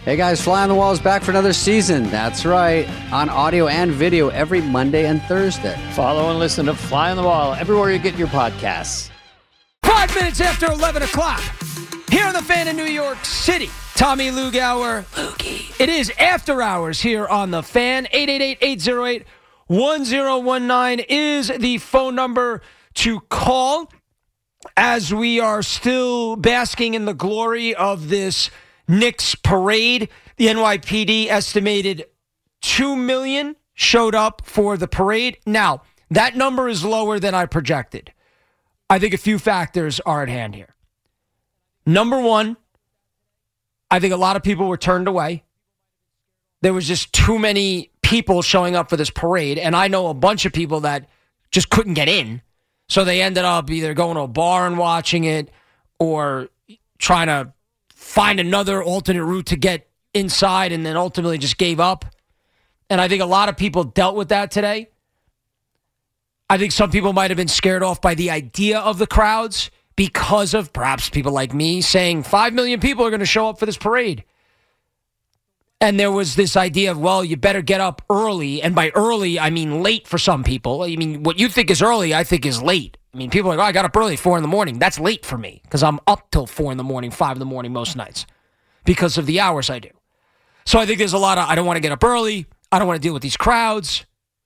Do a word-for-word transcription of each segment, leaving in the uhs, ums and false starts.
Hey guys, Fly on the Wall is back for another season. That's right, on audio and video every Monday and Thursday. Follow and listen to Fly on the Wall everywhere you get your podcasts. Five minutes after eleven o'clock, here on the Fan in New York City, Tommy Lugauer. Lukey. It is after hours here on the Fan. eight eight eight, eight oh eight, one oh one nine is the phone number to call as we are still basking in the glory of this Knicks parade. The N Y P D estimated two million showed up for the parade. Now, that number is lower than I projected. I think a few factors are at hand here. Number one, I think a lot of people were turned away. There was just too many people showing up for this parade, and I know a bunch of people that just couldn't get in, so they ended up either going to a bar and watching it or trying to find another alternate route to get inside and then ultimately just gave up. And I think a lot of people dealt with that today. I think some people might have been scared off by the idea of the crowds because of perhaps people like me saying five million people are going to show up for this parade. And there was this idea of, well, you better get up early. And by early, I mean late for some people. I mean, what you think is early, I think is late. I mean, people are like, oh, I got up early, four in the morning. That's late for me because I'm up till four in the morning, five in the morning most nights because of the hours I do. So I think there's a lot of, I don't want to get up early. I don't want to deal with these crowds.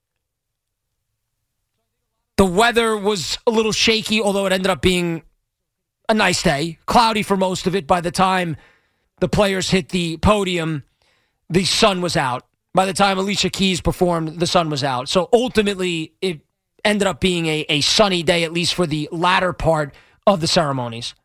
The weather was a little shaky, although it ended up being a nice day. Cloudy for most of it. By the time the players hit the podium, the sun was out. By the time Alicia Keys performed, the sun was out. So ultimately, it ended up being a, a sunny day, at least for the latter part of the ceremonies.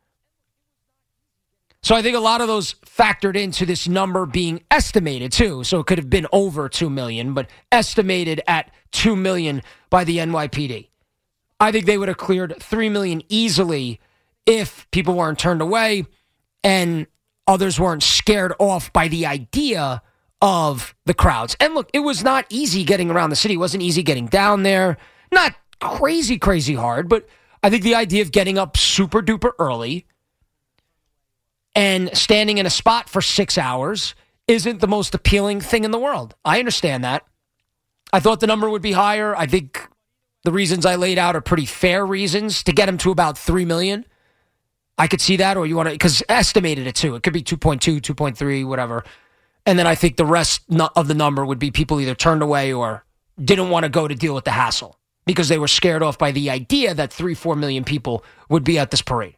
So I think a lot of those factored into this number being estimated, too. So it could have been over two million, but estimated at two million by the N Y P D. I think they would have cleared three million easily if people weren't turned away and others weren't scared off by the idea of the crowds. And look, it was not easy getting around the city. It wasn't easy getting down there. Not crazy, crazy hard, but I think the idea of getting up super duper early and standing in a spot for six hours isn't the most appealing thing in the world. I understand that. I thought the number would be higher. I think the reasons I laid out are pretty fair reasons to get them to about three million. I could see that, or you want to, because estimated it too. It could be two point two, two point three, whatever. And then I think the rest of the number would be people either turned away or didn't want to go to deal with the hassle because they were scared off by the idea that three, four million people would be at this parade.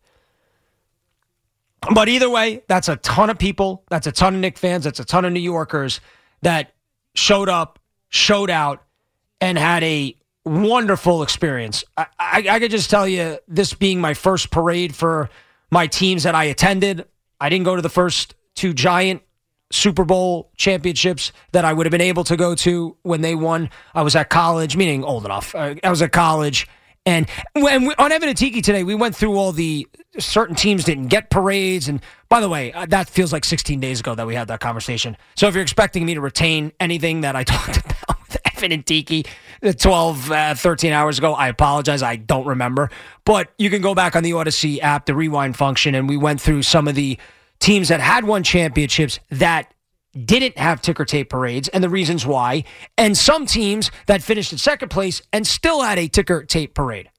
But either way, that's a ton of people. That's a ton of Knicks fans. That's a ton of New Yorkers that showed up, showed out, and had a wonderful experience. I, I, I could just tell you, this being my first parade for my teams that I attended, I didn't go to the first two Giant Super Bowl championships that I would have been able to go to when they won. I was at college, meaning old enough. I was at college. And when we, on Evan and Tiki today, we went through all the certain teams didn't get parades. And by the way, that feels like sixteen days ago that we had that conversation. So if you're expecting me to retain anything that I talked about with Evan and Tiki twelve, uh, thirteen hours ago, I apologize. I don't remember. But you can go back on the Odyssey app, the rewind function, and we went through some of the teams that had won championships that didn't have ticker tape parades and the reasons why, and some teams that finished in second place and still had a ticker tape parade.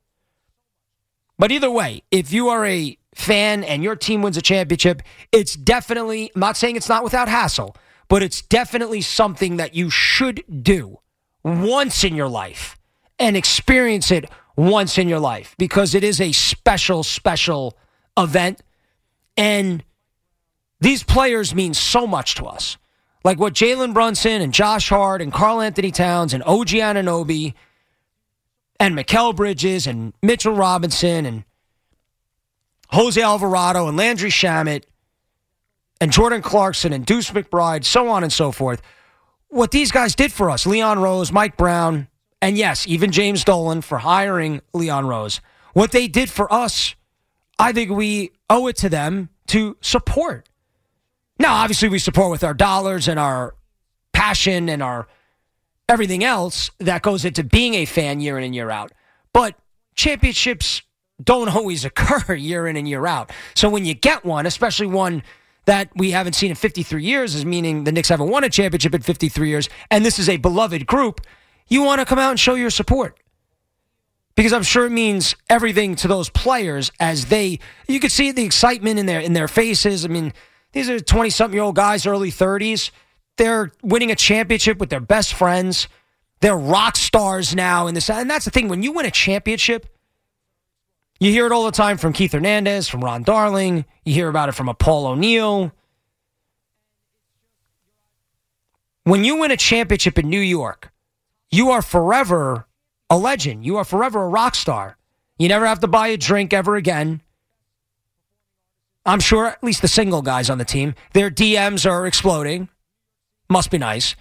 But either way, if you are a fan and your team wins a championship, it's definitely, I'm not saying it's not without hassle, but it's definitely something that you should do once in your life and experience it once in your life because it is a special, special event. And these players mean so much to us. Like what Jalen Brunson and Josh Hart and Karl Anthony Towns and O G Anunoby and Mikal Bridges and Mitchell Robinson and Jose Alvarado and Landry Shamet and Jordan Clarkson and Deuce McBride, so on and so forth. What these guys did for us, Leon Rose, Mike Brown, and yes, even James Dolan for hiring Leon Rose. What they did for us, I think we owe it to them to support. Now, obviously, we support with our dollars and our passion and our everything else that goes into being a fan year in and year out. But championships don't always occur year in and year out. So when you get one, especially one that we haven't seen in fifty-three years, is meaning the Knicks haven't won a championship in fifty-three years, and this is a beloved group, you want to come out and show your support. Because I'm sure it means everything to those players as they, you could see the excitement in their in their faces. I mean, these are twenty-something-year-old guys, early thirties. They're winning a championship with their best friends. They're rock stars now in this. And that's the thing. When you win a championship, you hear it all the time from Keith Hernandez, from Ron Darling. You hear about it from a Paul O'Neill. When you win a championship in New York, you are forever a legend. You are forever a rock star. You never have to buy a drink ever again. I'm sure at least the single guys on the team, their D Ms are exploding. Must be nice.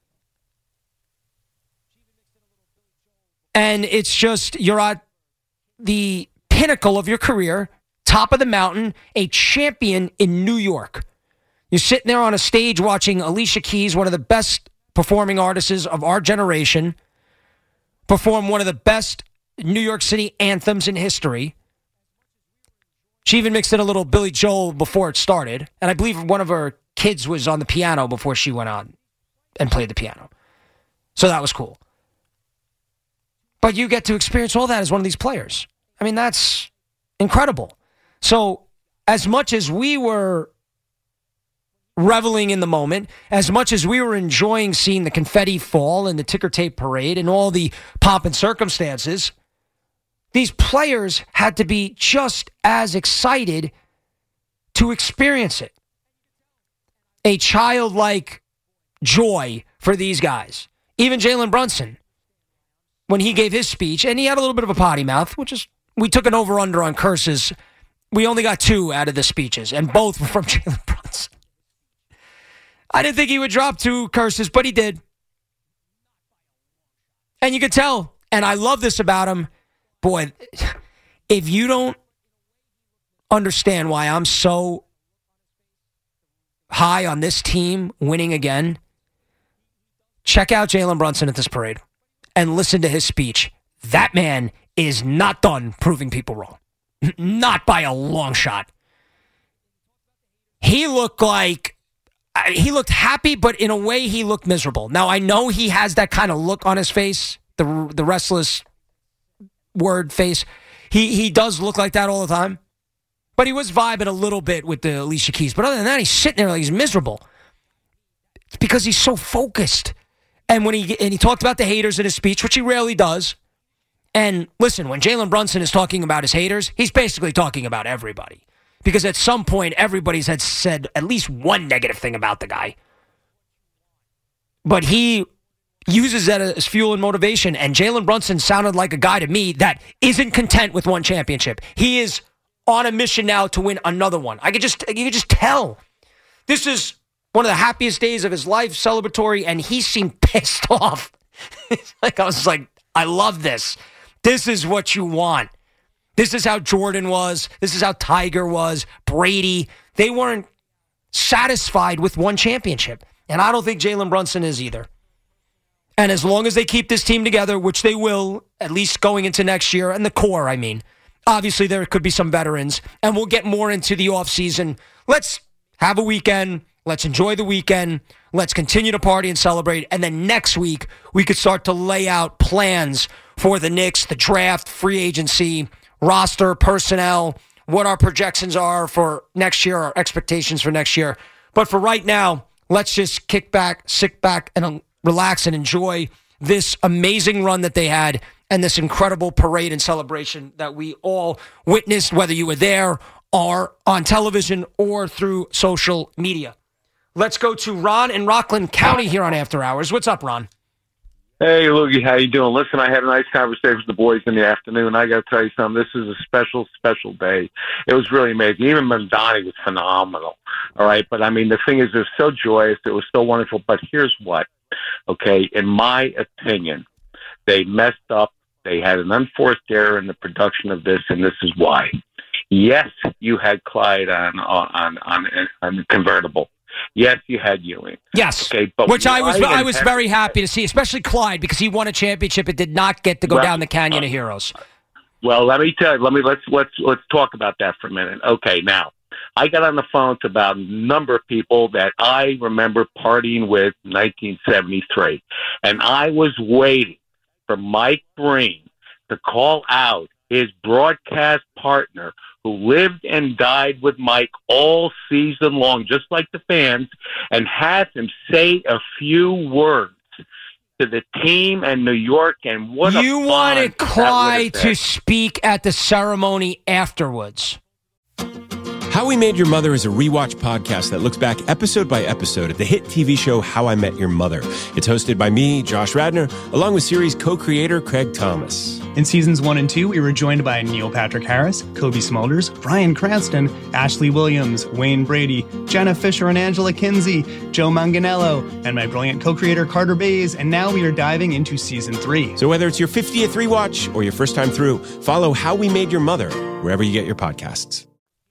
And it's just, you're at the pinnacle of your career, top of the mountain, a champion in New York. You're sitting there on a stage watching Alicia Keys, one of the best performing artists of our generation, perform one of the best New York City anthems in history. She even mixed in a little Billy Joel before it started. And I believe one of her kids was on the piano before she went on and played the piano. So that was cool. But you get to experience all that as one of these players. I mean, that's incredible. So as much as we were reveling in the moment, as much as we were enjoying seeing the confetti fall and the ticker tape parade and all the pomp and circumstances, these players had to be just as excited to experience it. A childlike joy for these guys. Even Jalen Brunson, when he gave his speech, and he had a little bit of a potty mouth, which is, we took an over-under on curses. We only got two out of the speeches, and both were from Jalen Brunson. I didn't think he would drop two curses, but he did. And you could tell, and I love this about him. Boy, if you don't understand why I'm so high on this team winning again, check out Jalen Brunson at this parade and listen to his speech. That man is not done proving people wrong. Not by a long shot. He looked like, he looked happy, but in a way he looked miserable. Now, I know he has that kind of look on his face, the the restless word face. He he does look like that all the time. But he was vibing a little bit with the Alicia Keys. But other than that, he's sitting there like he's miserable. It's because he's so focused. And when he and he talked about the haters in his speech, which he rarely does. And listen, when Jalen Brunson is talking about his haters, he's basically talking about everybody. Because at some point, everybody's had said at least one negative thing about the guy. But he uses that as fuel and motivation. And Jalen Brunson sounded like a guy to me that isn't content with one championship. He is on a mission now to win another one. I could just, you could just tell. This is one of the happiest days of his life, celebratory, and he seemed pissed off. Like I was like, I love this. This is what you want. This is how Jordan was. This is how Tiger was. Brady. They weren't satisfied with one championship. And I don't think Jalen Brunson is either. And as long as they keep this team together, which they will, at least going into next year, and the core, I mean, obviously there could be some veterans, and we'll get more into the offseason. Let's have a weekend. Let's enjoy the weekend. Let's continue to party and celebrate. And then next week, we could start to lay out plans for the Knicks, the draft, free agency, roster, personnel, what our projections are for next year, our expectations for next year. But for right now, let's just kick back, sit back, and relax and enjoy this amazing run that they had and this incredible parade and celebration that we all witnessed, whether you were there or on television or through social media. Let's go to Ron in Rockland County here on After Hours. What's up, Ron? Hey, Loogie, how you doing? Listen, I had a nice conversation with the boys in the afternoon. I got to tell you something. This is a special, special day. It was really amazing. Even Mondani was phenomenal. All right, but I mean, the thing is, it was so joyous. It was so wonderful. But here's what, okay? In my opinion, they messed up. They had an unforced error in the production of this, and this is why. Yes, you had Clyde on on on, on the convertible. Yes, you had Ewing. Yes, okay, but which I was I was very happy to see, especially Clyde, because he won a championship and did not get to go well, down the Canyon uh, of Heroes. Well, let me tell you. Let me let's let's let's talk about that for a minute. Okay, now I got on the phone to about a number of people that I remember partying with in nineteen seventy-three. And I was waiting for Mike Breen to call out his broadcast partner who lived and died with Mike all season long, just like the fans, and have him say a few words to the team and New York. And what you a wanted Clyde to been. speak at the ceremony afterwards. How We Made Your Mother is a rewatch podcast that looks back episode by episode at the hit T V show How I Met Your Mother. It's hosted by me, Josh Radnor, along with series co-creator Craig Thomas. In seasons one and two, we were joined by Neil Patrick Harris, Kobe Smulders, Bryan Cranston, Ashley Williams, Wayne Brady, Jenna Fisher and Angela Kinsey, Joe Manganiello, and my brilliant co-creator Carter Bays, and now we are diving into season three. So whether it's your fiftieth rewatch or your first time through, follow How We Made Your Mother wherever you get your podcasts.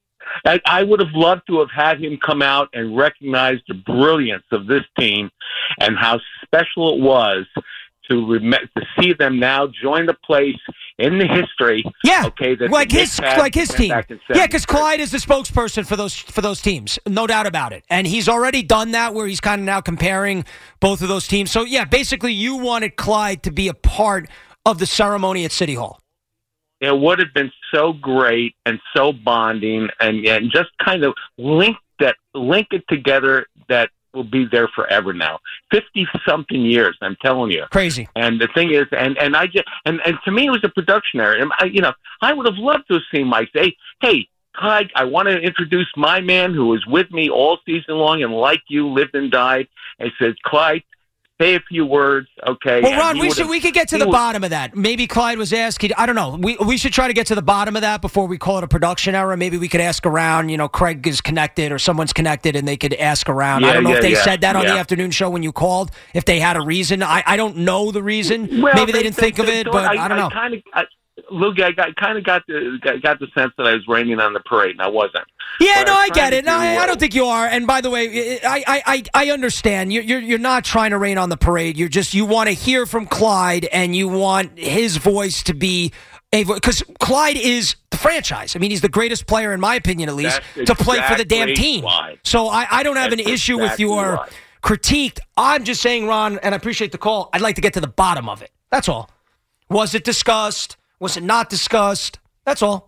I, I would have loved to have had him come out and recognize the brilliance of this team and how special it was to rem- to see them now join the place in the history. Yeah, okay, that like his like his team. Yeah, because seventy-three. Clyde is the spokesperson for those for those teams, no doubt about it. And he's already done that, where he's kind of now comparing both of those teams. So yeah, basically, you wanted Clyde to be a part of the ceremony at City Hall. It would have been so great and so bonding, and, and just kind of link that link it together. That will be there forever now. Fifty something years, I'm telling you. Crazy. And the thing is, and, and I just and, and to me it was a production error. And I, you know, I would have loved to have seen Mike say, "Hey, Clyde, I want to introduce my man who was with me all season long and like you lived and died." And says, "Clyde, say a few words, okay?" Well, And Ron, he we would should have- we could get to he the would- bottom of that. Maybe Clyde was asking. I don't know. We we should try to get to the bottom of that before we call it a production error. Maybe we could ask around. You know, Craig is connected or someone's connected, and they could ask around. I Yeah, don't know yeah, if they yeah, said that on yeah. the afternoon show when you called. If they had a reason, I, I don't know the reason. Well, Maybe they, didn't think of it, thought- but I, don't know. I kind of, I, Luke, I got, kind of got the got, got the sense that I was raining on the parade, and I wasn't. Yeah, But no, I'm I trying get to it. No, do, I, I uh, don't think you are. And by the way, I, I, I, I understand. You're, you're, you're not trying to rain on the parade. You're just you want to hear from Clyde, and you want his voice to be a because Clyde is the franchise. I mean, he's the greatest player, in my opinion, at least, That's to play for the damn exactly team. why. So I, I don't have That's an issue with exactly your why. critique. I'm just saying, Ron, and I appreciate the call. I'd like to get to the bottom of it. That's all. Was it discussed? Was it not discussed? That's all.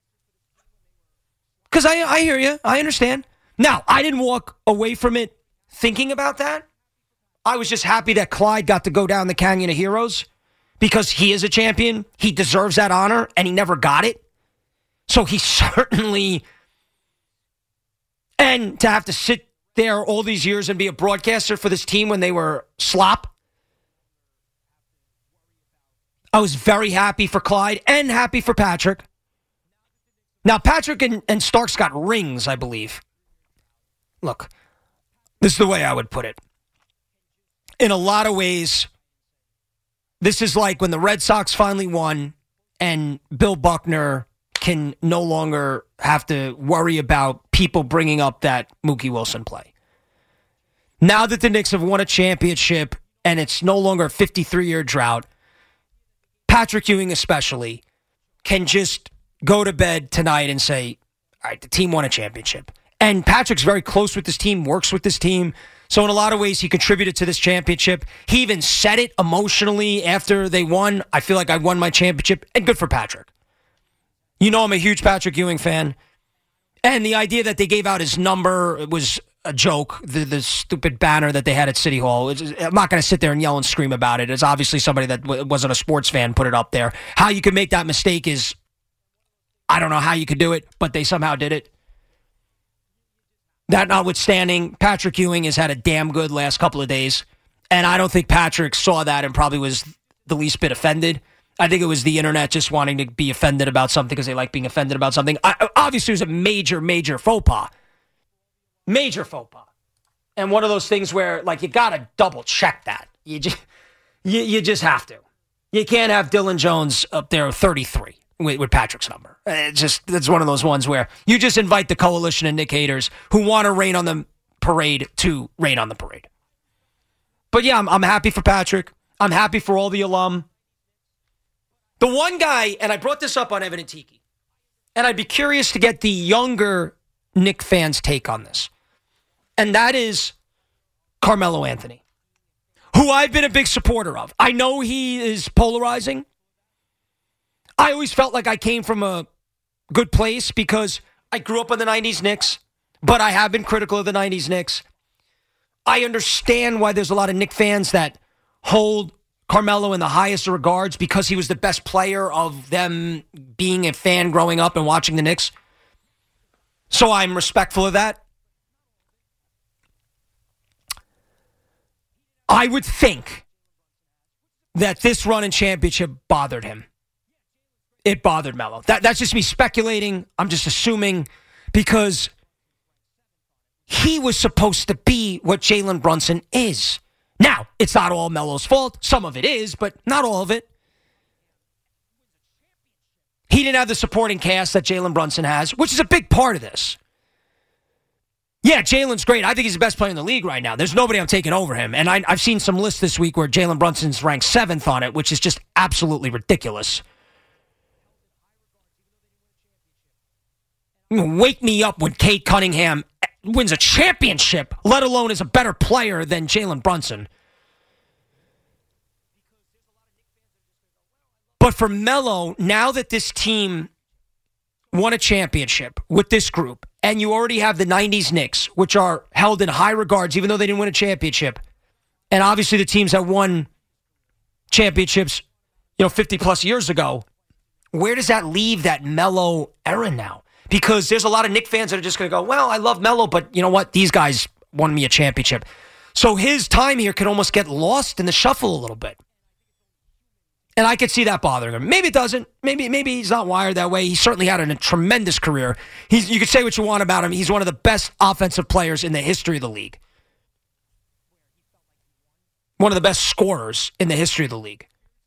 Because I, I hear you. I understand. Now, I didn't walk away from it thinking about that. I was just happy that Clyde got to go down the Canyon of Heroes because he is a champion. He deserves that honor, and he never got it. So he certainly... And to have to sit there all these years and be a broadcaster for this team when they were slop. I was very happy for Clyde and happy for Patrick. Now, Patrick and, and Starks got rings, I believe. Look, this is the way I would put it. In a lot of ways, this is like when the Red Sox finally won and Bill Buckner can no longer have to worry about people bringing up that Mookie Wilson play. Now that the Knicks have won a championship and it's no longer a fifty-three-year drought, Patrick Ewing especially can just go to bed tonight and say, all right, the team won a championship. And Patrick's very close with this team, works with this team. So in a lot of ways, he contributed to this championship. He even said it emotionally after they won. I feel like I won my championship, and good for Patrick. You know I'm a huge Patrick Ewing fan. And the idea that they gave out his number was a joke, the, the stupid banner that they had at City Hall. It's, I'm not going to sit there and yell and scream about it. It's obviously somebody that w- wasn't a sports fan put it up there. How you could make that mistake is, I don't know how you could do it, but they somehow did it. That notwithstanding, Patrick Ewing has had a damn good last couple of days. And I don't think Patrick saw that and probably was the least bit offended. I think it was the internet just wanting to be offended about something because they like being offended about something. I, obviously, it was a major, major faux pas. Major faux pas. And one of those things where, like, you got to double check that. You just, you, you just have to. You can't have Dylan Jones up there thirty-three with, with Patrick's number. It's just, it's one of those ones where you just invite the coalition of Nick haters who want to rain on the parade to rain on the parade. But yeah, I'm, I'm happy for Patrick. I'm happy for all the alum. The one guy, and I brought this up on Evan and Tiki, and I'd be curious to get the younger Knick fans' take on this. And that is Carmelo Anthony, who I've been a big supporter of. I know he is polarizing. I always felt like I came from a good place because I grew up in the nineties Knicks, but I have been critical of the nineties Knicks. I understand why there's a lot of Knick fans that hold Carmelo in the highest of regards because he was the best player of them being a fan growing up and watching the Knicks. So I'm respectful of that. I would think that this run in championship bothered him. It bothered Melo. That, that's just me speculating. I'm just assuming because he was supposed to be what Jalen Brunson is. Now, it's not all Melo's fault. Some of it is, but not all of it. He didn't have the supporting cast that Jalen Brunson has, which is a big part of this. Yeah, Jalen's great. I think he's the best player in the league right now. There's nobody I'm taking over him. And I, I've seen some lists this week where Jalen Brunson's ranked seventh on it, which is just absolutely ridiculous. Wake me up when Cade Cunningham wins a championship, let alone is a better player than Jalen Brunson. But for Melo, now that this team won a championship with this group, and you already have the nineties Knicks, which are held in high regards, even though they didn't win a championship, and obviously the teams that won championships, you know, fifty plus years ago, where does that leave that Melo era now? Because there's a lot of Knick fans that are just going to go, well, I love Melo, but you know what? These guys won me a championship. So his time here could almost get lost in the shuffle a little bit. And I could see that bothering him. Maybe it doesn't. Maybe maybe he's not wired that way. He certainly had a tremendous career. He's, you could say what you want about him. He's one of the best offensive players in the history of the league. One of the best scorers in the history of the league.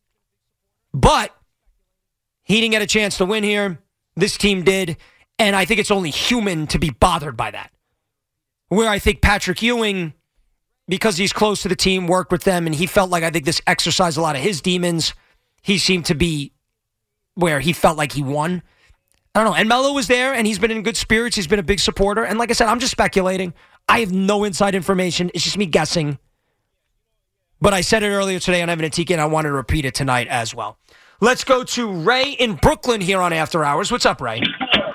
But he didn't get a chance to win here. This team did. And I think it's only human to be bothered by that. Where I think Patrick Ewing, because he's close to the team, worked with them, and he felt like I think this exercised a lot of his demons. He seemed to be where he felt like he won. I don't know. And Melo was there, and he's been in good spirits. He's been a big supporter. And like I said, I'm just speculating. I have no inside information. It's just me guessing. But I said it earlier today on Evan and T K, and I wanted to repeat it tonight as well. Let's go to Ray in Brooklyn here on After Hours. What's up, Ray?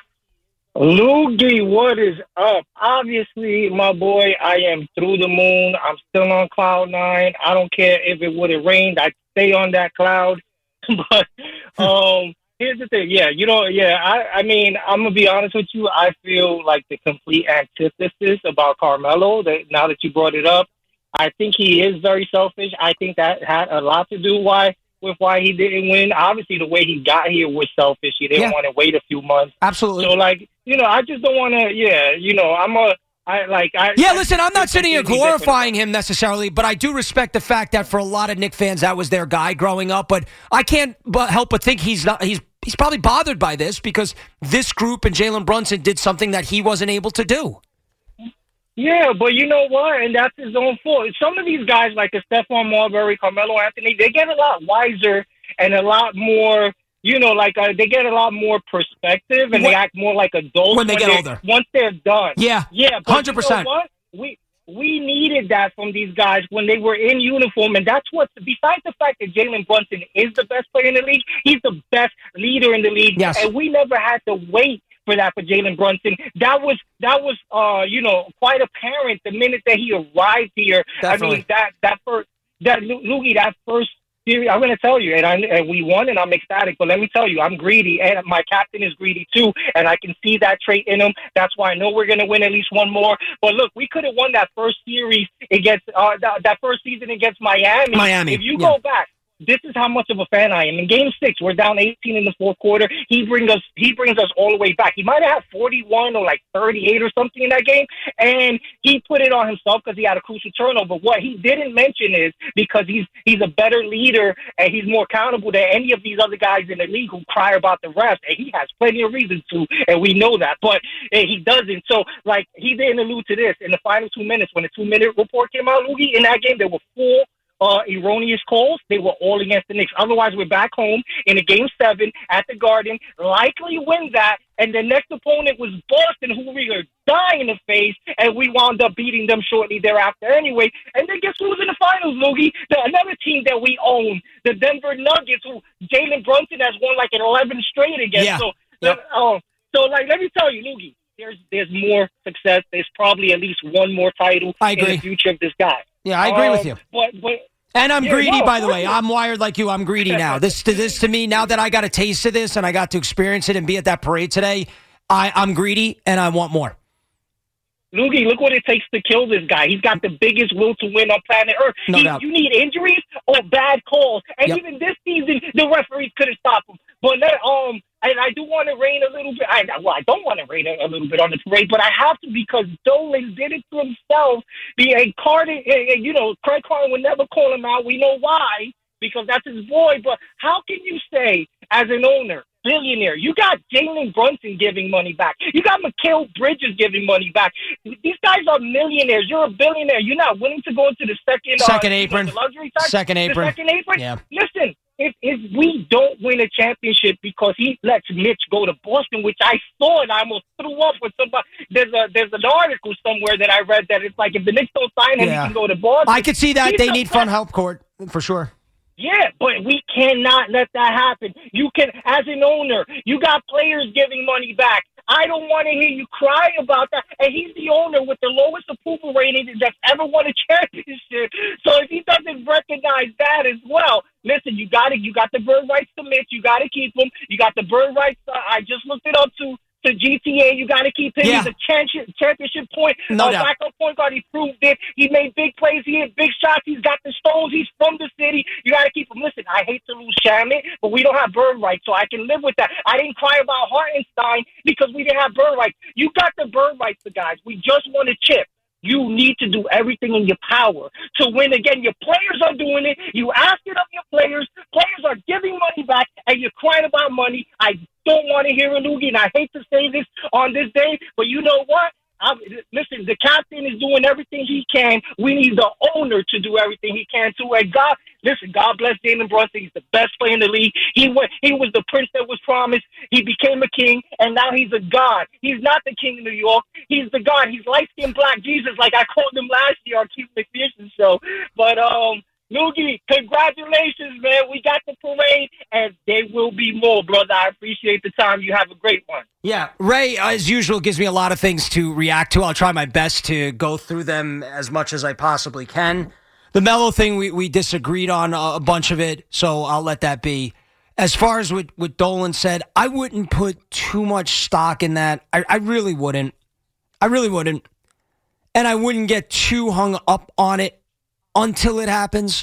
Loogie, what is up? Obviously, my boy, I am through the moon. I'm still on cloud nine. I don't care if it would have rained. I'd stay on that cloud. But um, here's the thing. Yeah, you know, yeah, I, I mean, I'm going to be honest with you. I feel like the complete antithesis about Carmelo, that now that you brought it up. I think he is very selfish. I think that had a lot to do why with why he didn't win. Obviously, the way he got here was selfish. He didn't yeah. want to wait a few months. Absolutely. So, like, you know, I just don't want to, yeah, you know, I'm a, I like, I. Yeah, listen, I'm not sitting here glorifying him necessarily, but I do respect the fact that for a lot of Knick fans, that was their guy growing up. But I can't but help but think he's not, he's, he's probably bothered by this because this group and Jalen Brunson did something that he wasn't able to do. Yeah, but you know what? And that's his own fault. Some of these guys, like the Stephon Marbury, Carmelo Anthony, they get a lot wiser and a lot more, you know, like uh, they get a lot more perspective and what? They act more like adults when they when get older. Once they're done. Yeah, yeah, one hundred percent. You know what? We we needed that from these guys when they were in uniform, and that's what. Besides the fact that Jalen Brunson is the best player in the league, he's the best leader in the league, yes. And we never had to wait for that for Jalen Brunson. That was that was uh you know quite apparent the minute that he arrived here. Definitely. I mean that that first that Loogie that first series. I'm going to tell you, and I and we won, and I'm ecstatic. But let me tell you, I'm greedy, and my captain is greedy too, and I can see that trait in him. That's why I know we're going to win at least one more. But look, we could have won that first series against uh, that, that first season against Miami. Miami. If you yeah. go back. This is how much of a fan I am. In Game Six, we're down eighteen in the fourth quarter. He brings us, he brings us all the way back. He might have had forty-one or like thirty-eight or something in that game, and he put it on himself because he had a crucial turnover. What he didn't mention is because he's he's a better leader and he's more accountable than any of these other guys in the league who cry about the refs, and he has plenty of reasons to, and we know that. But eh, he doesn't. So, like, he didn't allude to this in the final two minutes when the two-minute report came out. Loogie, in that game, there were four. uh, erroneous calls, they were all against the Knicks. Otherwise, we're back home in a game seven at the Garden, likely win that, and the next opponent was Boston, who we were dying to face, and we wound up beating them shortly thereafter anyway. And then guess who was in the finals, Loogie? The, another team that we own, the Denver Nuggets, who Jalen Brunson has won like an eleven straight against. Yeah. So, Yep. uh, so, like, let me tell you, Loogie, there's there's more success. There's probably at least one more title I in agree. the future of this guy. Yeah, I agree um, with you. But, but And I'm Yeah, greedy, no, by the way. definitely. I'm wired like you. I'm greedy now. This to this to me, now that I got a taste of this and I got to experience it and be at that parade today, I, I'm greedy and I want more. Loogie, look what it takes to kill this guy. He's got the biggest will to win on planet Earth. No he, doubt. You need injuries or bad calls. And Yep. even this season, the referees couldn't stop him. But let- um, and I do want to rain a little bit. I, well, I don't want to rain a, a little bit on the parade, but I have to because Dolan did it to himself. The and Carter, and, you know, Craig Carter would never call him out. We know why, because that's his boy. But how can you say, as an owner, billionaire, you got Jalen Brunson giving money back. You got Mikal Bridges giving money back. These guys are millionaires. You're a billionaire. You're not willing to go into the second Second uh, apron. the luxury tax? Second apron. The second apron. Yeah. Listen, if if we don't win a championship because he lets Mitch go to Boston, which I saw and I almost threw up with somebody. There's a there's an article somewhere that I read that it's like if the Knicks don't sign him, Yeah. he can go to Boston. I could see that. He's They a need front help court for sure. Yeah, but we cannot let that happen. You can, as an owner, you got players giving money back. I don't want to hear you cry about that. And he's the owner with the lowest approval rating that's ever won a championship. So if he doesn't recognize that as well, listen, you got it. You got the bird rights to Mitch. You got to keep him. You got the bird rights. Uh, I just looked it up to. To G T A, you got to keep him. Yeah. He's a championship, championship point. No uh, doubt. backup point guard. He proved it. He made big plays. He hit big shots. He's got the stones. He's from the city. You got to keep him. Listen, I hate to lose Shamit, but we don't have bird rights, so I can live with that. I didn't cry about Hartenstein because we didn't have bird rights. You got the bird rights, the guys. We just want a chip. You need to do everything in your power to win again. Your players are doing it. You ask it of your players. Players are giving money back, and you're crying about money. I don't want to hear a loogie, and I hate to say this on this day, but you know what? I'm, listen, the captain is doing everything he can. We need the owner to do everything he can too. And God, listen, God bless Jalen Brunson. He's the best player in the league. He went, he was the prince that was promised. He became a king, and now he's a god. He's not the king of New York. He's the god. He's light-skinned black Jesus, like I called him last year on Keith McPherson's show. But um, Loogie, congratulations, man. We got the parade, and there will be more, brother. I appreciate the time. You have a great one. Yeah, Ray, as usual, gives me a lot of things to react to. I'll try my best to go through them as much as I possibly can. The Melo thing, we, we disagreed on a, a bunch of it, so I'll let that be. As far as what, what Dolan said, I wouldn't put too much stock in that. I, I really wouldn't. I really wouldn't. And I wouldn't get too hung up on it until it happens.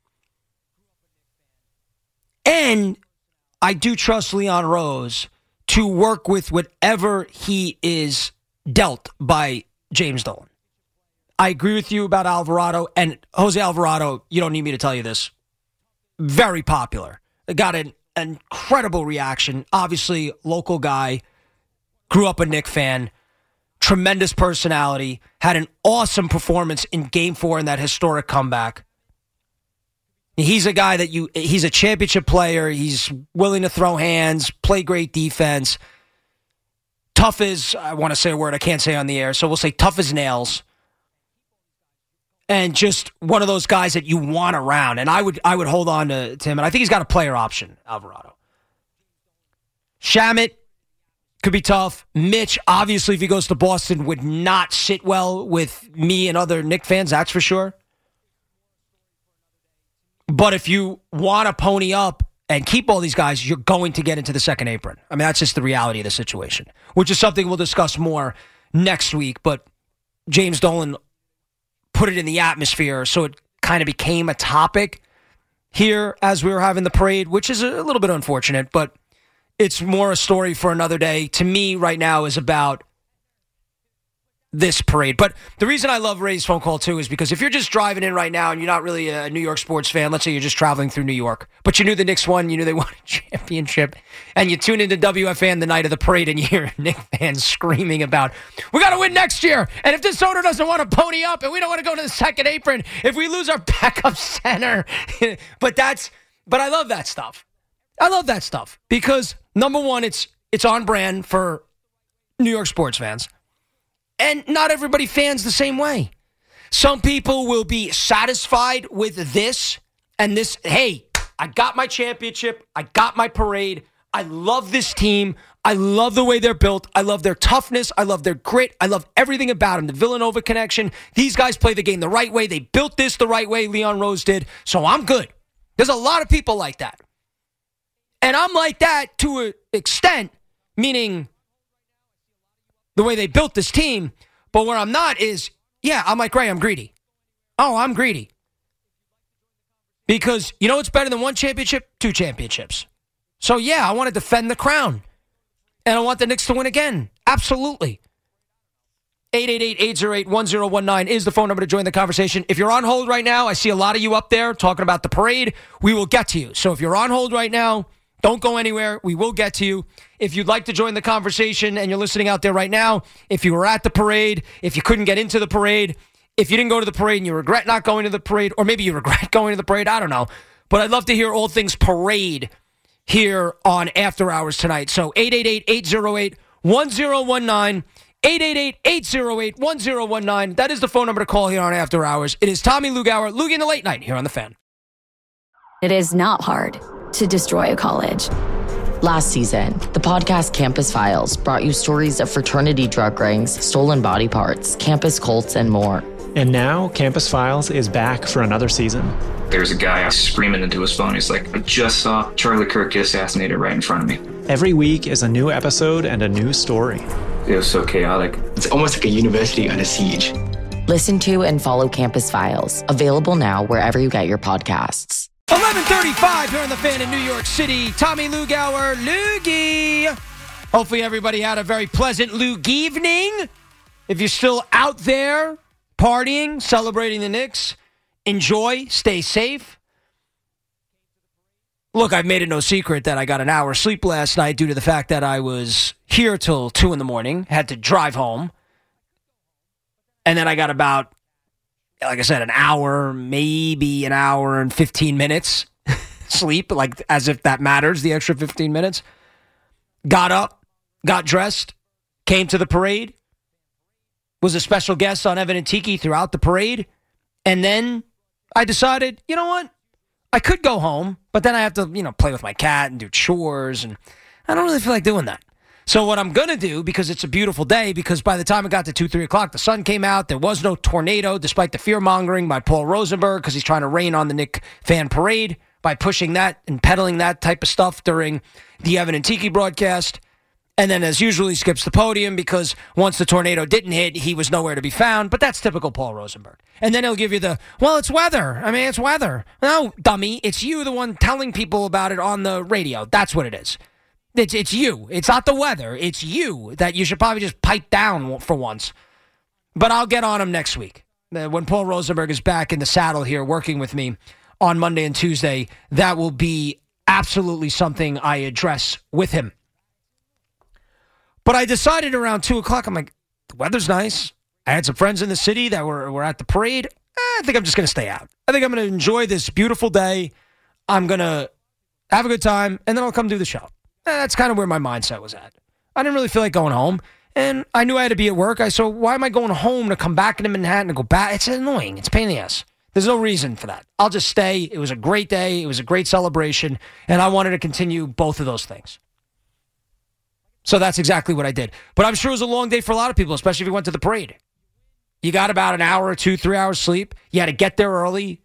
And I do trust Leon Rose to work with whatever he is dealt by James Dolan. I agree with you about Alvarado, and Jose Alvarado, you don't need me to tell you this, very popular. Got an, an incredible reaction. Obviously, local guy, grew up a Knick fan, tremendous personality, had an awesome performance in Game four in that historic comeback. He's a guy that you, he's a championship player. He's willing to throw hands, play great defense. Tough as, I want to say a word I can't say on the air, so we'll say tough as nails. And just one of those guys that you want around. And I would I would hold on to, to him. And I think he's got a player option, Alvarado. Shamit could be tough. Mitch, obviously, if he goes to Boston, would not sit well with me and other Knick fans, that's for sure. But if you want to pony up and keep all these guys, you're going to get into the second apron. I mean, that's just the reality of the situation, which is something we'll discuss more next week. But James Dolan put it in the atmosphere, so it kind of became a topic here as we were having the parade, which is a little bit unfortunate, but it's more a story for another day. To me, right now, is about this parade. But the reason I love Ray's phone call, too, is because if you're just driving in right now and you're not really a New York sports fan, let's say you're just traveling through New York, but you knew the Knicks won, you knew they won a championship, and you tune into W F A N the night of the parade and you hear Knicks fans screaming about, we got to win next year, and if this owner doesn't want to pony up and we don't want to go to the second apron, if we lose our backup center. but that's, but I love that stuff. I love that stuff because, number one, it's it's on brand for New York sports fans. And not everybody fans the same way. Some people will be satisfied with this and this. Hey, I got my championship. I got my parade. I love this team. I love the way they're built. I love their toughness. I love their grit. I love everything about them. The Villanova connection. These guys play the game the right way. They built this the right way. Leon Rose did. So I'm good. There's a lot of people like that. And I'm like that to an extent, meaning the way they built this team, but where I'm not is, yeah, I'm like Ray, I'm greedy. Oh, I'm greedy. Because you know what's better than one championship? Two championships. So, yeah, I want to defend the crown. And I want the Knicks to win again. Absolutely. eight eight eight, eight oh eight, one oh one nine is the phone number to join the conversation. If you're on hold right now, I see a lot of you up there talking about the parade. We will get to you. So if you're on hold right now, don't go anywhere. We will get to you. If you'd like to join the conversation and you're listening out there right now, if you were at the parade, if you couldn't get into the parade, if you didn't go to the parade and you regret not going to the parade, or maybe you regret going to the parade, I don't know. But I'd love to hear all things parade here on After Hours tonight. So eight eight eight, eight oh eight, one oh one nine, eight eight eight, eight oh eight, one oh one nine. That is the phone number to call here on After Hours. It is Tommy Lugauer, Loogie in the Late Night here on The Fan. It is not hard to destroy a college. Last season, the podcast Campus Files brought you stories of fraternity drug rings, stolen body parts, campus cults, and more. And now, Campus Files is back for another season. There's a guy screaming into his phone. He's like, I just saw Charlie Kirk get assassinated right in front of me. Every week is a new episode and a new story. It was so chaotic. It's almost like a university under siege. Listen to and follow Campus Files. Available now wherever you get your podcasts. eleven thirty-five here on The Fan in New York City. Tommy Lugauer, Loogie. Hopefully everybody had a very pleasant Lug evening. If you're still out there partying, celebrating the Knicks, enjoy, stay safe. Look, I've made it no secret that I got an hour sleep last night due to the fact that I was here till two in the morning, had to drive home. And then I got about, like I said, an hour, maybe an hour and fifteen minutes sleep, like as if that matters, the extra fifteen minutes. Got up, got dressed, came to the parade, was a special guest on Evan and Tiki throughout the parade, and then I decided, you know what? I could go home, but then I have to, you know, play with my cat and do chores, and I don't really feel like doing that. So what I'm going to do, because it's a beautiful day, because by the time it got to two, three o'clock, the sun came out. There was no tornado, despite the fear-mongering by Paul Rosenberg, because he's trying to rain on the Knick fan parade by pushing that and peddling that type of stuff during the Evan and Tiki broadcast. And then, as usual, he skips the podium because once the tornado didn't hit, he was nowhere to be found. But that's typical Paul Rosenberg. And then he'll give you the, well, it's weather. I mean, it's weather. No, dummy. It's you, the one telling people about it on the radio. That's what it is. It's it's you. It's not the weather. It's you that you should probably just pipe down for once. But I'll get on him next week. When Paul Rosenberg is back in the saddle here working with me on Monday and Tuesday, that will be absolutely something I address with him. But I decided around two o'clock, I'm like, the weather's nice. I had some friends in the city that were, were at the parade. Eh, I think I'm just going to stay out. I think I'm going to enjoy this beautiful day. I'm going to have a good time, and then I'll come do the show. That's kind of where my mindset was at. I didn't really feel like going home, and I knew I had to be at work. I so why am I going home to come back into Manhattan and go back? It's annoying. It's a pain in the ass. There's no reason for that. I'll just stay. It was a great day. It was a great celebration, and I wanted to continue both of those things. So that's exactly what I did. But I'm sure it was a long day for a lot of people, especially if you went to the parade. You got about an hour or two, three hours sleep. You had to get there early.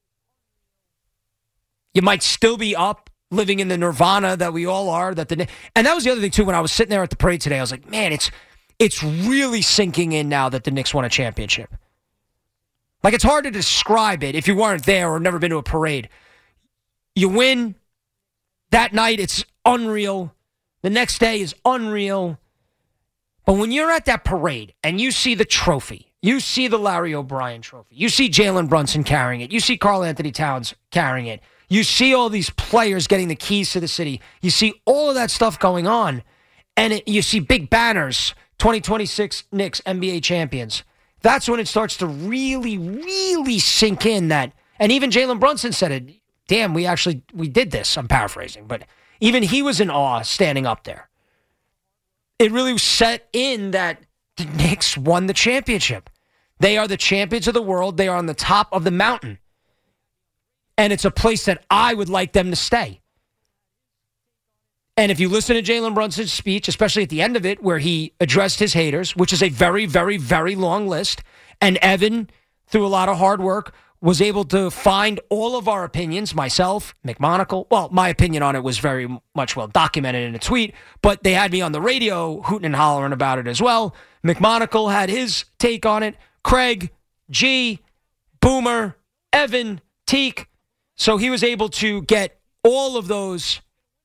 You might still be up, living in the nirvana that we all are. That the And that was the other thing, too. When I was sitting there at the parade today, I was like, man, it's it's really sinking in now that the Knicks won a championship. Like, it's hard to describe it if you weren't there or never been to a parade. You win. That night, it's unreal. The next day is unreal. But when you're at that parade and you see the trophy, you see the Larry O'Brien trophy, you see Jalen Brunson carrying it, you see Karl Anthony Towns carrying it, you see all these players getting the keys to the city, you see all of that stuff going on, and it, you see big banners, twenty twenty-six Knicks N B A champions. That's when it starts to really, really sink in that, and even Jalen Brunson said it, damn, we actually, we did this. I'm paraphrasing, but even he was in awe standing up there. It really set in that the Knicks won the championship. They are the champions of the world. They are on the top of the mountain. And it's a place that I would like them to stay. And if you listen to Jalen Brunson's speech, especially at the end of it, where he addressed his haters, which is a very, very, very long list, and Evan, through a lot of hard work, was able to find all of our opinions, myself, McMonagle. Well, my opinion on it was very much well documented in a tweet, but they had me on the radio hooting and hollering about it as well. McMonagle had his take on it. Craig, G, Boomer, Evan, Teak. So he was able to get all of those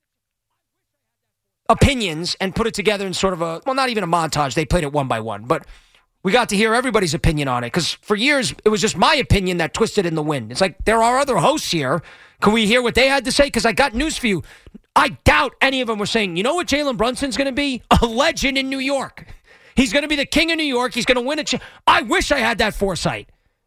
opinions and put it together in sort of a, well, not even a montage. They played it one by one, but we got to hear everybody's opinion on it, because for years, it was just my opinion that twisted in the wind. It's like, there are other hosts here. Can we hear what they had to say? Because I got news for you. I doubt any of them were saying, you know what Jalen Brunson's going to be? A legend in New York. He's going to be the king of New York. He's going to win a cha- I wish I had that foresight.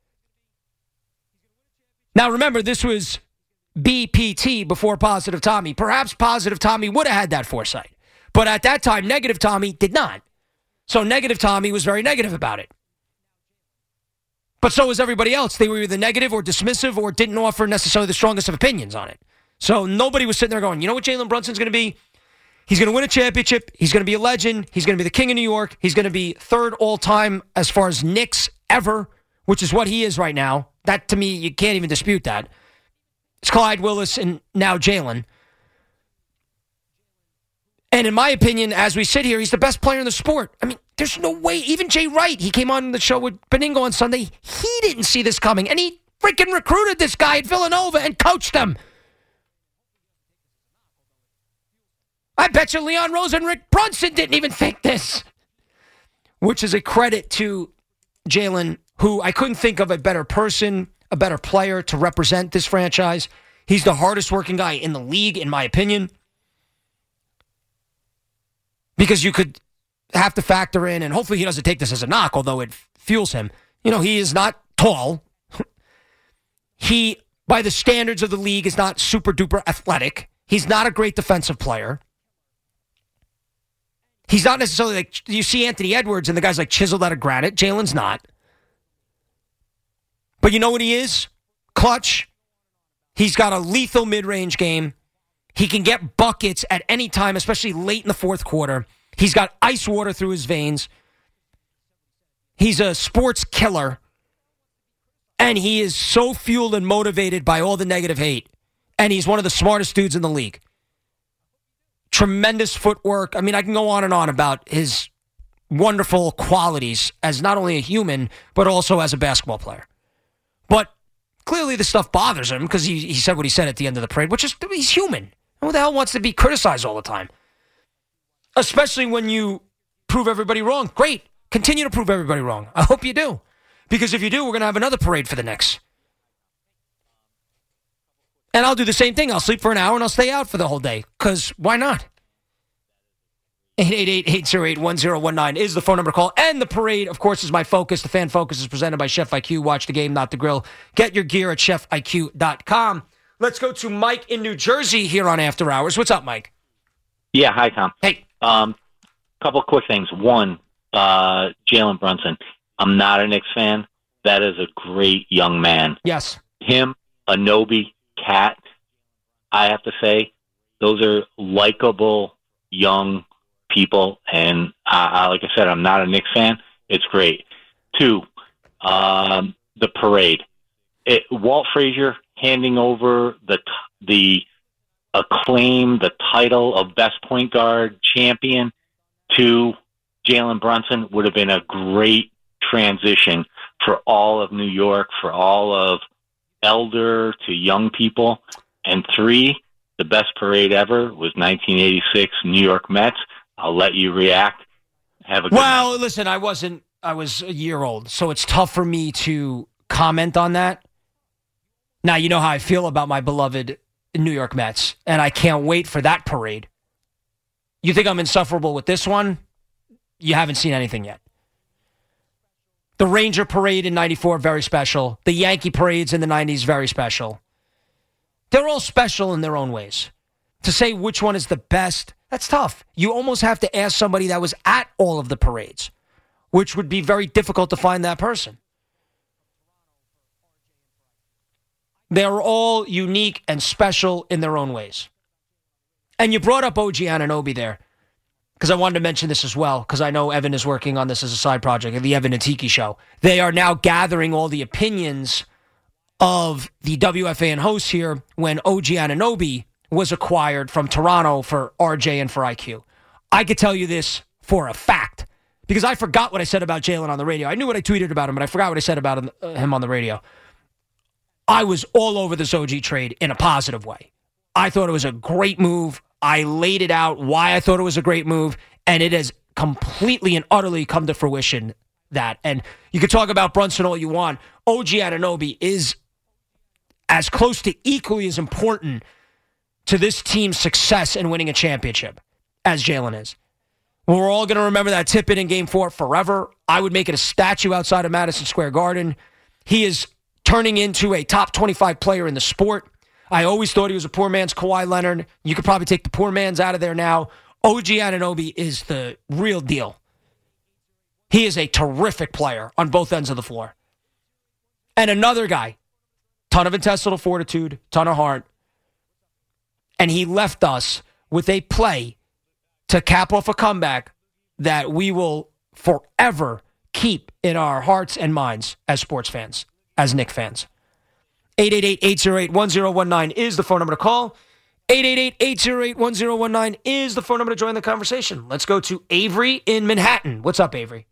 Now, remember, this was B P T before Positive Tommy. Perhaps Positive Tommy would have had that foresight. But at that time, Negative Tommy did not. So Negative Tommy was very negative about it. But so was everybody else. They were either negative or dismissive or didn't offer necessarily the strongest of opinions on it. So nobody was sitting there going, you know what Jalen Brunson's going to be? He's going to win a championship. He's going to be a legend. He's going to be the king of New York. He's going to be third all-time as far as Knicks ever, which is what he is right now. That, to me, you can't even dispute that. It's Clyde, Willis, and now Jalen. And in my opinion, as we sit here, he's the best player in the sport. I mean, there's no way. Even Jay Wright, he came on the show with Beningo on Sunday. He didn't see this coming. And he freaking recruited this guy at Villanova and coached him. I bet you Leon Rose and Rick Brunson didn't even think this. Which is a credit to Jalen, who I couldn't think of a better person, a better player to represent this franchise. He's the hardest working guy in the league, in my opinion. Because you could have to factor in, and hopefully he doesn't take this as a knock, although it fuels him. You know, he is not tall. He, by the standards of the league, is not super duper athletic. He's not a great defensive player. He's not necessarily like, you see Anthony Edwards and the guy's like chiseled out of granite. Jalen's not. But you know what he is? Clutch. He's got a lethal mid-range game. He can get buckets at any time, especially late in the fourth quarter. He's got ice water through his veins. He's a sports killer. And he is so fueled and motivated by all the negative hate. And he's one of the smartest dudes in the league. Tremendous footwork. I mean, I can go on and on about his wonderful qualities as not only a human, but also as a basketball player. But clearly the stuff bothers him because he, he said what he said at the end of the parade, which is he's human. Who the hell wants to be criticized all the time? Especially when you prove everybody wrong. Great. Continue to prove everybody wrong. I hope you do. Because if you do, we're going to have another parade for the Knicks. And I'll do the same thing. I'll sleep for an hour and I'll stay out for the whole day. Because why not? eight eight eight, eight oh eight, one oh one nine is the phone number to call. And the parade, of course, is my focus. The Fan Focus is presented by Chef I Q. Watch the game, not the grill. Get your gear at chef I Q dot com. Let's go to Mike in New Jersey here on After Hours. What's up, Mike? Yeah, hi, Tom. Hey. Um, couple quick things. One, uh, Jalen Brunson. I'm not a Knicks fan. That is a great young man. Yes. Him, Anobi, Cat, I have to say, those are likable young people. And uh, I, like I said, I'm not a Knicks fan. It's great. Two, um, the parade. It, Walt Frazier handing over the the acclaim, the title of best point guard champion to Jalen Brunson would have been a great transition for all of New York, for all of elder to young people. And three, the best parade ever was nineteen eighty-six New York Mets. I'll let you react. Have a good Well, night. listen, I wasn't, I was a year old, so it's tough for me to comment on that. Now, you know how I feel about my beloved New York Mets, and I can't wait for that parade. You think I'm insufferable with this one? You haven't seen anything yet. The Ranger parade in ninety-four, very special. The Yankee parades in the nineties, very special. They're all special in their own ways. To say which one is the best, that's tough. You almost have to ask somebody that was at all of the parades, which would be very difficult to find that person. They're all unique and special in their own ways. And you brought up O G Anunoby there, because I wanted to mention this as well, because I know Evan is working on this as a side project, the Evan and Tiki Show. They are now gathering all the opinions of the W F A N hosts here when O G Anunoby was acquired from Toronto for R J and for I Q. I could tell you this for a fact, because I forgot what I said about Jalen on the radio. I knew what I tweeted about him, but I forgot what I said about him, uh, him on the radio. I was all over this O G trade in a positive way. I thought it was a great move. I laid it out why I thought it was a great move, and it has completely and utterly come to fruition that. And you can talk about Brunson all you want. O G Anunoby is as close to equally as important to this team's success in winning a championship as Jalen is. We're all going to remember that tip-in in Game four forever. I would make it a statue outside of Madison Square Garden. He is turning into a top twenty-five player in the sport. I always thought he was a poor man's Kawhi Leonard. You could probably take the poor man's out of there now. O G Anunoby is the real deal. He is a terrific player on both ends of the floor. And another guy, ton of intestinal fortitude, ton of heart. And he left us with a play to cap off a comeback that we will forever keep in our hearts and minds as sports fans, as Knicks fans. eight eight eight, eight oh eight, one oh one nine is the phone number to call. eight eight eight, eight oh eight, one oh one nine is the phone number to join the conversation. Let's go to Avery in Manhattan. What's up, Avery?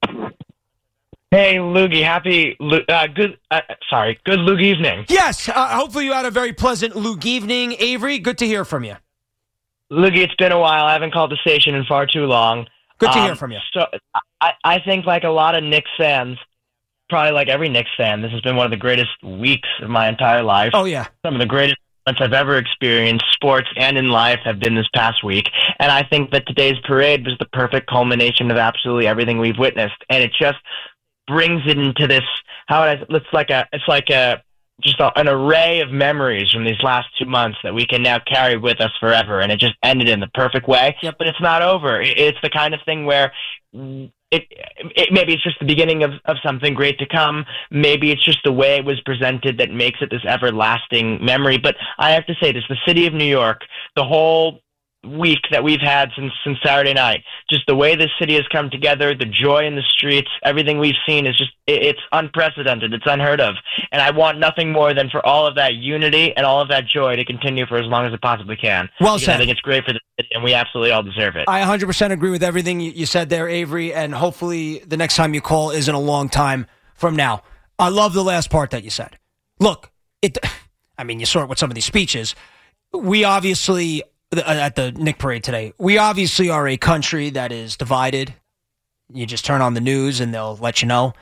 Hey, Loogie. Happy, uh, good, uh, sorry, good Loog evening. Yes, uh, hopefully you had a very pleasant Loog evening, Avery. Good to hear from you. Loogie, it's been a while. I haven't called the station in far too long. Good to um, hear from you. So I, I think like a lot of Knicks fans, probably like every Knicks fan, this has been one of the greatest weeks of my entire life. Oh, yeah. Some of the greatest moments I've ever experienced, sports and in life, have been this past week. And I think that today's parade was the perfect culmination of absolutely everything we've witnessed. And it just brings it into this, how it, it's like a, it's like a, just a, an array of memories from these last two months that we can now carry with us forever. And it just ended in the perfect way. Yep. But it's not over. It's the kind of thing where It, it maybe it's just the beginning of, of something great to come. Maybe it's just the way it was presented that makes it this everlasting memory. But I have to say this, the city of New York, the whole week that we've had since since Saturday night, just the way this city has come together, the joy in the streets, everything we've seen is just, it, it's unprecedented. It's unheard of. And I want nothing more than for all of that unity and all of that joy to continue for as long as it possibly can. Well because said. I think it's great for the city, and we absolutely all deserve it. I one hundred percent agree with everything you, you said there, Avery, and hopefully the next time you call isn't a long time from now. I love the last part that you said. Look, it. I mean, you saw it with some of these speeches. We obviously, at the Knick Parade today, we obviously are a country that is divided. You just turn on the news and they'll let you know.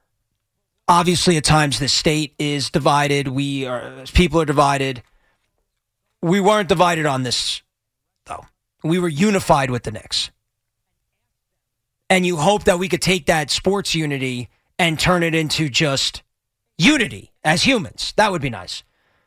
Obviously, at times, the state is divided. We are, people are divided. We weren't divided on this, though. We were unified with the Knicks. And you hope that we could take that sports unity and turn it into just unity as humans. That would be nice.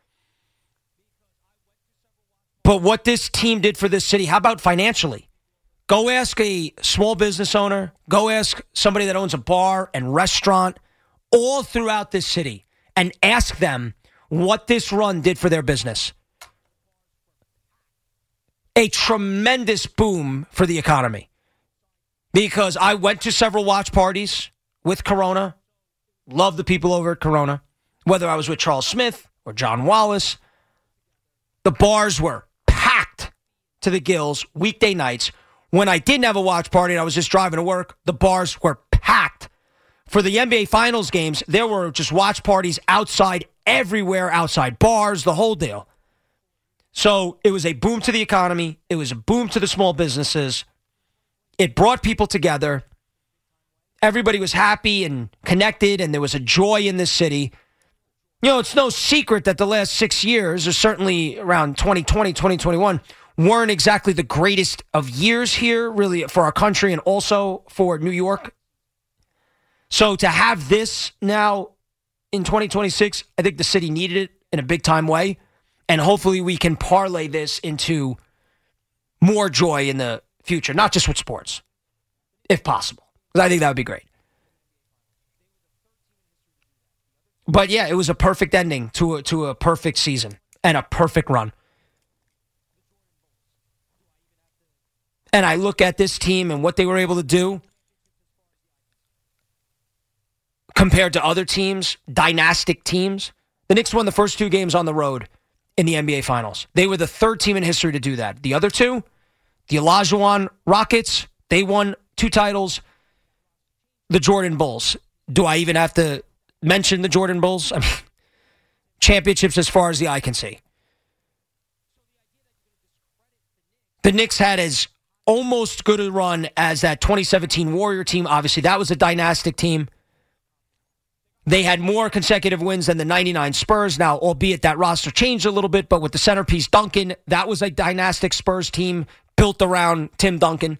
But what this team did for this city, how about financially? Go ask a small business owner. Go ask somebody that owns a bar and restaurant all throughout this city and ask them what this run did for their business. A tremendous boom for the economy. Because I went to several watch parties with Corona. Love the people over at Corona. Whether I was with Charles Smith or John Wallace. The bars were packed to the gills weekday nights. When I didn't have a watch party and I was just driving to work, the bars were packed. For the N B A Finals games, there were just watch parties outside, everywhere outside, bars, the whole deal. So it was a boom to the economy. It was a boom to the small businesses. It brought people together. everybody was happy and connected, and there was a joy in this city. You know, it's no secret that the last six years, or certainly around twenty twenty, twenty twenty-one, weren't exactly the greatest of years here, really, for our country and also for New York. So to have this now in twenty twenty-six, I think the city needed it in a big-time way, and hopefully we can parlay this into more joy in the future, not just with sports, if possible, because I think that would be great. But yeah, it was a perfect ending to a, to a perfect season and a perfect run. And I look at this team and what they were able to do compared to other teams, dynastic teams. The Knicks won the first two games on the road in the N B A Finals. They were the third team in history to do that. The other two, the Olajuwon Rockets, they won two titles. The Jordan Bulls. Do I even have to mention the Jordan Bulls? I mean, championships as far as the eye can see. The Knicks had as almost good a run as that twenty seventeen Warrior team. Obviously, that was a dynastic team. They had more consecutive wins than the ninety-nine Spurs. Now, albeit that roster changed a little bit, but with the centerpiece Duncan, that was a dynastic Spurs team built around Tim Duncan.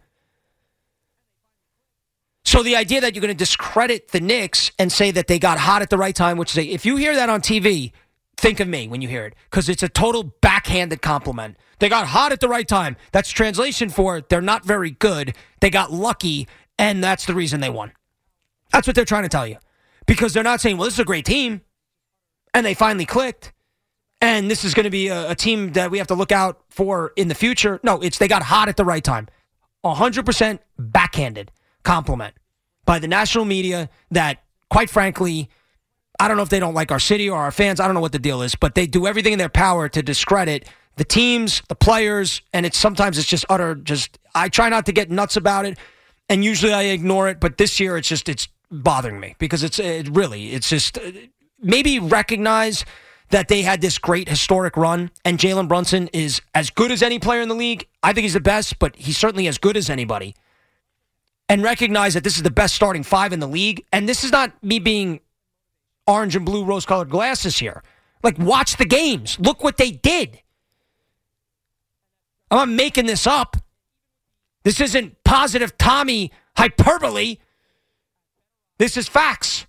So the idea that you're going to discredit the Knicks and say that they got hot at the right time, which is, a, if you hear that on T V, think of me when you hear it, because it's a total backhanded compliment. They got hot at the right time. That's translation for they're not very good. They got lucky, and that's the reason they won. That's what they're trying to tell you. Because they're not saying, well, this is a great team, and they finally clicked, and this is going to be a, a team that we have to look out for in the future. No, it's they got hot at the right time. one hundred percent backhanded compliment by the national media that, quite frankly, I don't know if they don't like our city or our fans. I don't know what the deal is, but they do everything in their power to discredit the teams, the players, and it's sometimes it's just utter, just, I try not to get nuts about it, and usually I ignore it, but this year it's just, it's bothering me because it's it really, it's just, maybe recognize that they had this great historic run, and Jalen Brunson is as good as any player in the league. I think he's the best, but he's certainly as good as anybody. And recognize that this is the best starting five in the league, and this is not me being orange and blue rose-colored glasses here. Like, watch the games. Look what they did. I'm not making this up. This isn't positive Tommy hyperbole. This is facts.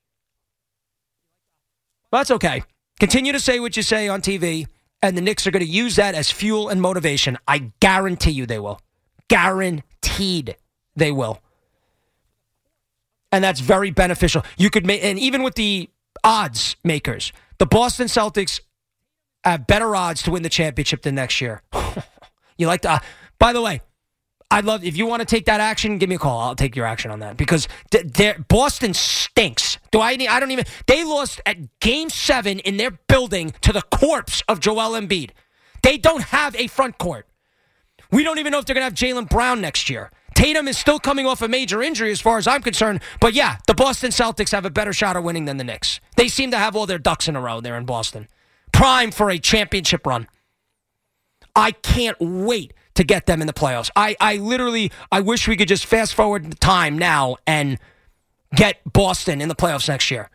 Well, that's okay. Continue to say what you say on T V, and the Knicks are going to use that as fuel and motivation. I guarantee you they will. Guaranteed they will. And that's very beneficial. You could make, and even with the odds makers, the Boston Celtics have better odds to win the championship than next year. You like to, uh, by the way, I'd love, if you want to take that action, give me a call. I'll take your action on that because th- Boston stinks. Do I I don't even, they lost at game seven in their building to the corpse of Joel Embiid. They don't have a front court. We don't even know if they're going to have Jaylen Brown next year. Tatum is still coming off a major injury as far as I'm concerned. But yeah, the Boston Celtics have a better shot of winning than the Knicks. They seem to have all their ducks in a row there in Boston. Prime for a championship run. I can't wait to get them in the playoffs. I, I literally, I wish we could just fast forward the time now and get Boston in the playoffs next year.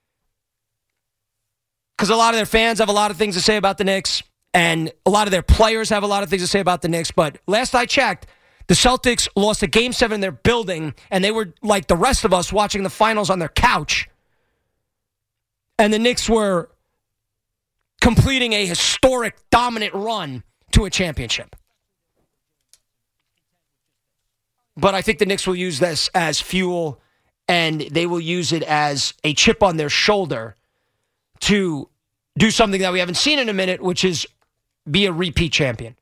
Because a lot of their fans have a lot of things to say about the Knicks, and a lot of their players have a lot of things to say about the Knicks. But last I checked, the Celtics lost a game seven in their building, and they were like the rest of us watching the finals on their couch. And the Knicks were completing a historic, dominant run to a championship. But I think the Knicks will use this as fuel, and they will use it as a chip on their shoulder to do something that we haven't seen in a minute, which is be a repeat champion.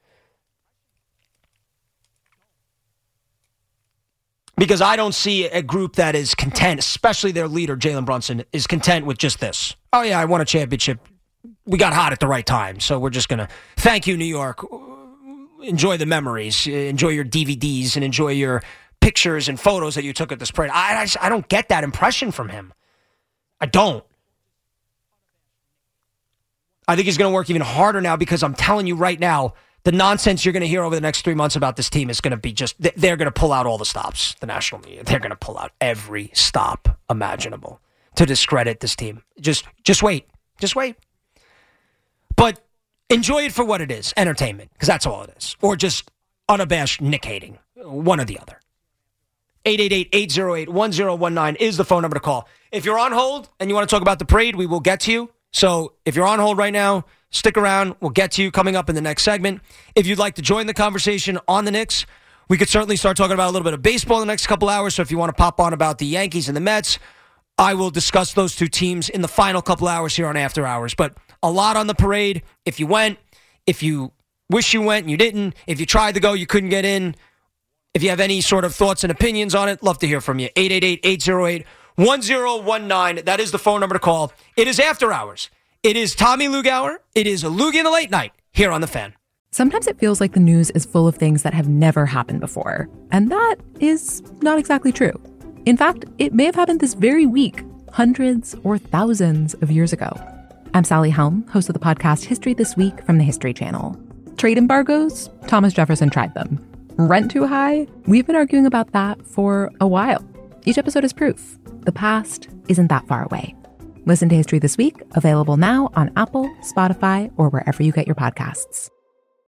Because I don't see a group that is content, especially their leader, Jalen Brunson, is content with just this. Oh, yeah, I won a championship. We got hot at the right time, so we're just going to thank you, New York. Enjoy the memories. Enjoy your D V Ds and enjoy your pictures and photos that you took at this parade. I, I, I don't get that impression from him. I don't. I think he's going to work even harder now because I'm telling you right now, the nonsense you're going to hear over the next three months about this team is going to be just, they're going to pull out all the stops, the national media. They're going to pull out every stop imaginable to discredit this team. Just, just wait. Just wait. But enjoy it for what it is, entertainment, because that's all it is. Or just unabashed Nick hating, one or the other. eight eight eight, eight oh eight, one oh one nine is the phone number to call. If you're on hold and you want to talk about the parade, we will get to you. So if you're on hold right now, stick around. We'll get to you coming up in the next segment. If you'd like to join the conversation on the Knicks, we could certainly start talking about a little bit of baseball in the next couple hours. So if you want to pop on about the Yankees and the Mets, I will discuss those two teams in the final couple hours here on After Hours. But a lot on the parade. If you went, if you wish you went and you didn't, if you tried to go, you couldn't get in. If you have any sort of thoughts and opinions on it, love to hear from you. eight eight eight, eight oh eight, one oh one nine. That is the phone number to call. It is After Hours. It is Tommy Lugauer. It is Loogie in the Late Night here on The Fan. Sometimes it feels like the news is full of things that have never happened before. And that is not exactly true. In fact, it may have happened this very week, hundreds or thousands of years ago. I'm Sally Helm, host of the podcast History This Week from the History Channel. Trade embargoes? Thomas Jefferson tried them. Rent too high? We've been arguing about that for a while. Each episode is proof. The past isn't that far away. Listen to History This Week, available now on Apple, Spotify, or wherever you get your podcasts.